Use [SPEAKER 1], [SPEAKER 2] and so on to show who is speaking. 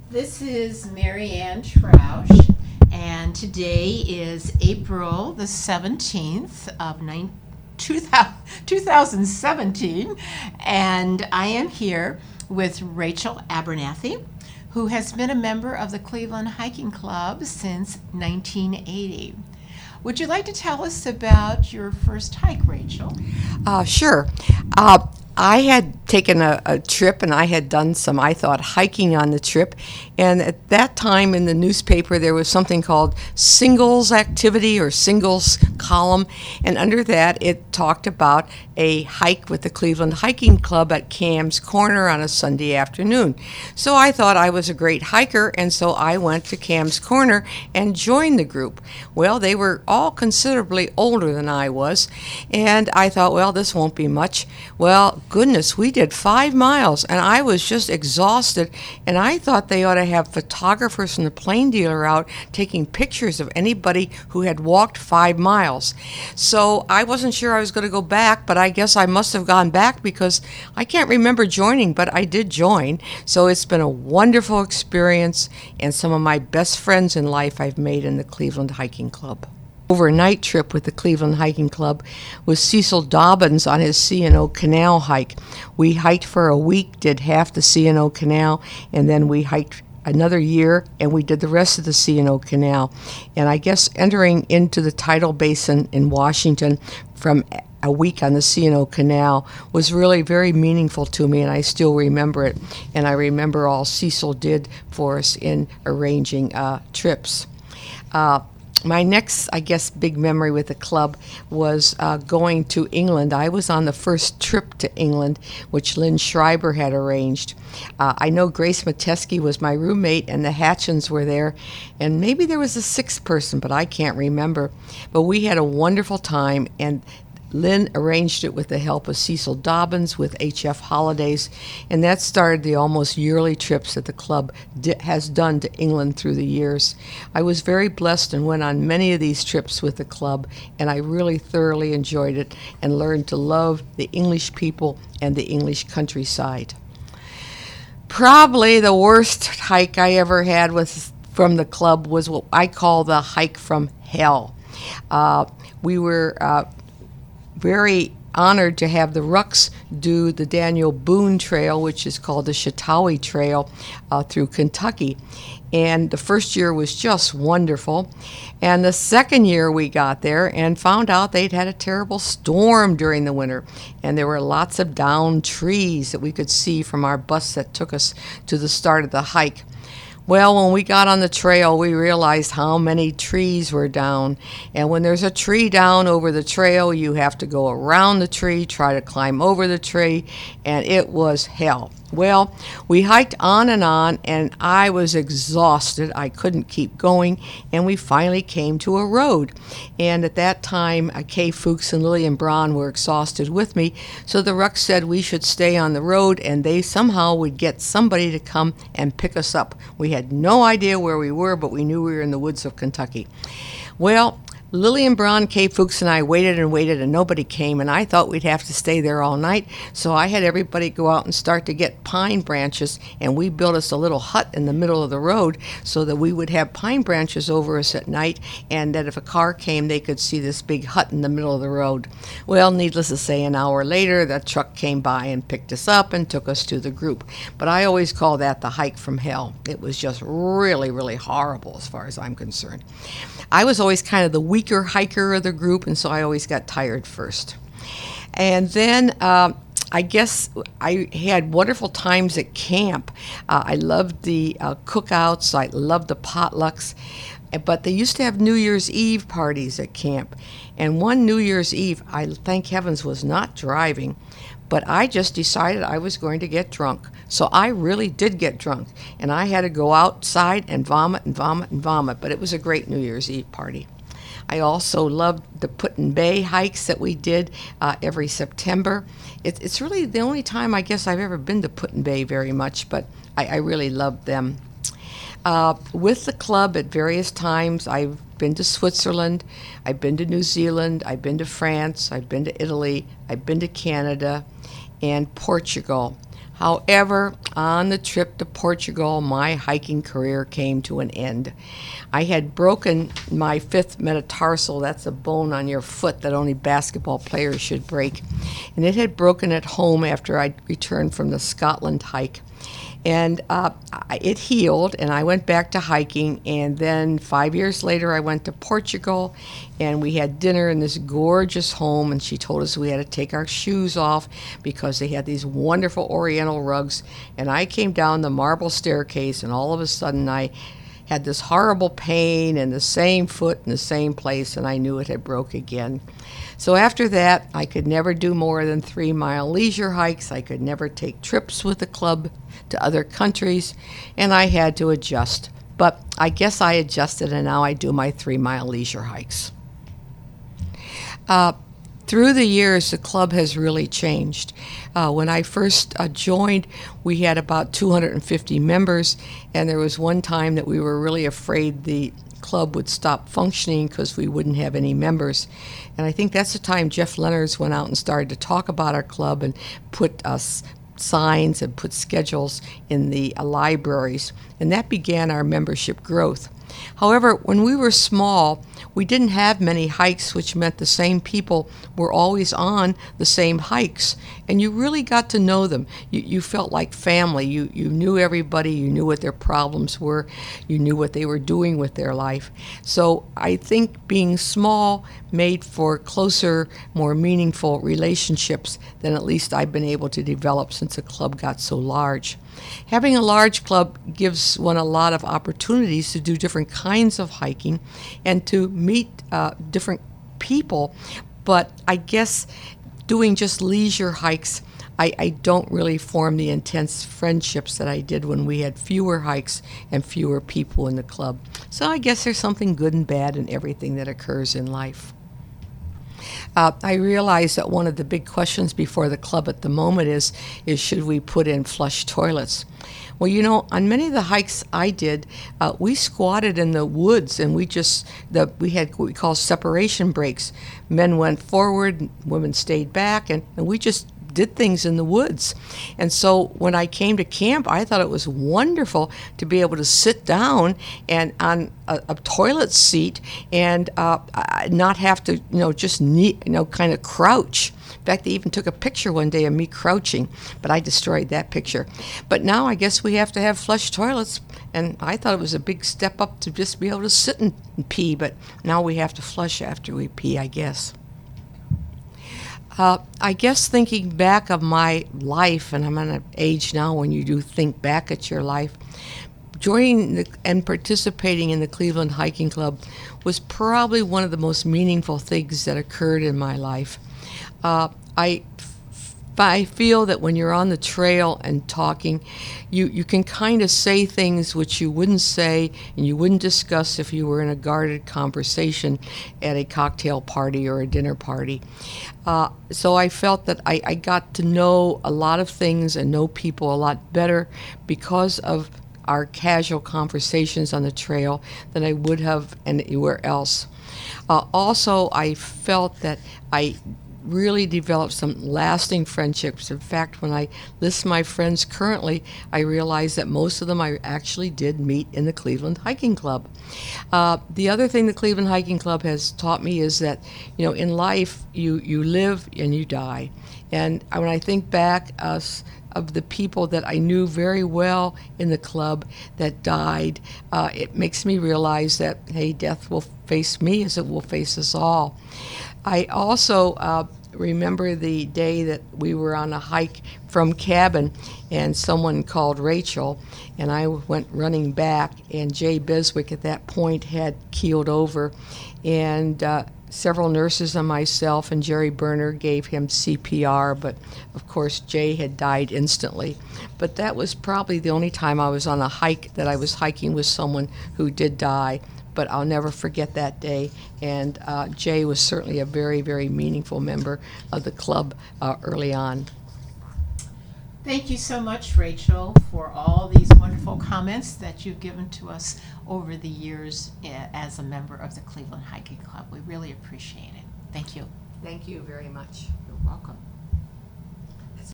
[SPEAKER 1] This is Mary Ann Troush, and today is April the 17th of 2017, and I am here with Rachel Abernathy, who has been a member of the Cleveland Hiking Club since 1980. Would you like to tell us about your first hike, Rachel?
[SPEAKER 2] Sure. I had taken a trip and I had done some, I thought, hiking on the trip. And at that time in the newspaper, there was something called singles activity or singles column. And under that, it talked about a hike with the Cleveland Hiking Club at Cam's Corner on a Sunday afternoon. So I thought I was a great hiker, and so I went to Cam's Corner and joined the group. Well, they were all considerably older than I was, and I thought, well, this won't be much. Well, goodness, we did 5 miles, and I was just exhausted, and I thought they ought to have photographers from the plane dealer out taking pictures of anybody who had walked 5 miles. So I wasn't sure I was going to go back, but I guess I must have gone back because I can't remember joining, but I did join. So it's been a wonderful experience, and some of my best friends in life I've made in the Cleveland Hiking Club. Overnight trip with the Cleveland Hiking Club was Cecil Dobbins on his C&O Canal hike. We hiked for a week, did half the C&O Canal, and then we hiked another year, and we did the rest of the C&O Canal. And I guess entering into the tidal basin in Washington from a week on the C&O Canal was really very meaningful to me, and I still remember it. And I remember all Cecil did for us in arranging trips. My next, I guess, big memory with the club was going to England. I was on the first trip to England, which Lynn Schreiber had arranged. I know Grace Metesky was my roommate, and the Hatchins were there, and maybe there was a sixth person, but I can't remember. But we had a wonderful time, and Lynn arranged it with the help of Cecil Dobbins with H.F. Holidays, and that started the almost yearly trips that the club has done to England through the years. I was very blessed and went on many of these trips with the club, and I really thoroughly enjoyed it and learned to love the English people and the English countryside. Probably the worst hike I ever had from the club was what I call the hike from hell. We were very honored to have the Rucks do the Daniel Boone Trail, which is called the Chautauqua Trail, through Kentucky. And the first year was just wonderful. And the second year we got there and found out they'd had a terrible storm during the winter. And there were lots of downed trees that we could see from our bus that took us to the start of the hike. Well, when we got on the trail, we realized how many trees were down. And when there's a tree down over the trail, you have to go around the tree, try to climb over the tree, and it was hell. Well, we hiked on, and I was exhausted. I couldn't keep going, and we finally came to a road. And at that time, Kay Fuchs and Lillian Braun were exhausted with me, so the Rucks said we should stay on the road, and they somehow would get somebody to come and pick us up. We had no idea where we were, but we knew we were in the woods of Kentucky. Well, Lillian Braun, Kay Fuchs, and I waited and waited, and nobody came, and I thought we'd have to stay there all night, so I had everybody go out and start to get pine branches, and we built us a little hut in the middle of the road so that we would have pine branches over us at night, and that if a car came, they could see this big hut in the middle of the road. Well, needless to say, an hour later, the truck came by and picked us up and took us to the group. But I always call that the hike from hell. It was just really, really horrible as far as I'm concerned. I was always kind of the weaker hiker of the group, and so I always got tired first. And then I guess I had wonderful times at camp. I loved the cookouts. I loved the potlucks. But they used to have New Year's Eve parties at camp. And one New Year's Eve, I thank heavens was not driving, but I just decided I was going to get drunk. So I really did get drunk, and I had to go outside and vomit and vomit and vomit, but it was a great New Year's Eve party. I also loved the Put-in-Bay hikes that we did every September. It's really the only time I guess I've ever been to Put-in-Bay very much, but I really loved them. With the club at various times, I've been to Switzerland, I've been to New Zealand, I've been to France, I've been to Italy, I've been to Canada, and Portugal. However, on the trip to Portugal, my hiking career came to an end. I had broken my fifth metatarsal, that's a bone on your foot that only basketball players should break, and it had broken at home after I returned from the Scotland hike. And it healed, and I went back to hiking, and then 5 years later I went to Portugal, and we had dinner in this gorgeous home, and she told us we had to take our shoes off because they had these wonderful oriental rugs, and I came down the marble staircase, and all of a sudden I had this horrible pain in the same foot in the same place, and I knew it had broke again. So after that, I could never do more than 3-mile leisure hikes. I could never take trips with the club to other countries, and I had to adjust. But I guess I adjusted, and now I do my 3-mile leisure hikes. Through the years, the club has really changed. When I first joined, we had about 250 members, and there was one time that we were really afraid the club would stop functioning because we wouldn't have any members. And I think that's the time Jeff Lenners went out and started to talk about our club and put signs and put schedules in the libraries, and that began our membership growth. However, when we were small, we didn't have many hikes, which meant the same people were always on the same hikes, and you really got to know them. You felt like family. You knew everybody. You knew what their problems were. You knew what they were doing with their life. So I think being small made for closer, more meaningful relationships than at least I've been able to develop since the club got so large. Having a large club gives one a lot of opportunities to do different kinds of hiking and to meet different people, but I guess doing just leisure hikes, I don't really form the intense friendships that I did when we had fewer hikes and fewer people in the club. So I guess there's something good and bad in everything that occurs in life. I realize that one of the big questions before the club at the moment is should we put in flush toilets? Well, you know, on many of the hikes I did, we squatted in the woods, and we had what we call separation breaks. Men went forward, women stayed back, and we just did things in the woods. And so when I came to camp, I thought it was wonderful to be able to sit down and on a toilet seat and not have to, just kind of crouch. In fact, they even took a picture one day of me crouching, but I destroyed that picture. But now I guess we have to have flush toilets, and I thought it was a big step up to just be able to sit and pee, but now we have to flush after we pee, I guess. I guess thinking back of my life, and I'm at an age now when you do think back at your life, joining and participating in the Cleveland Hiking Club was probably one of the most meaningful things that occurred in my life. I feel that when you're on the trail and talking, you can kind of say things which you wouldn't say and you wouldn't discuss if you were in a guarded conversation at a cocktail party or a dinner party. So I felt that I got to know a lot of things and know people a lot better because of our casual conversations on the trail than I would have anywhere else. Also, I felt that I really developed some lasting friendships. In fact, when I list my friends currently, I realize that most of them I actually did meet in the Cleveland Hiking Club. The other thing the Cleveland Hiking Club has taught me is that, in life, you live and you die. And when I think back of the people that I knew very well in the club that died, it makes me realize that, hey, death will face me as it will face us all. I also remember the day that we were on a hike from cabin, and someone called Rachel, and I went running back, and Jay Beswick at that point had keeled over, and several nurses and myself and Jerry Berner gave him CPR, but of course Jay had died instantly. But that was probably the only time I was on a hike that I was hiking with someone who did die. But I'll never forget that day, and Jay was certainly a very, very meaningful member of the club early on.
[SPEAKER 1] Thank you so much, Rachel, for all these wonderful comments that you've given to us over the years as a member of the Cleveland Hiking Club. We really appreciate it. Thank you.
[SPEAKER 2] Thank you very much.
[SPEAKER 1] You're welcome.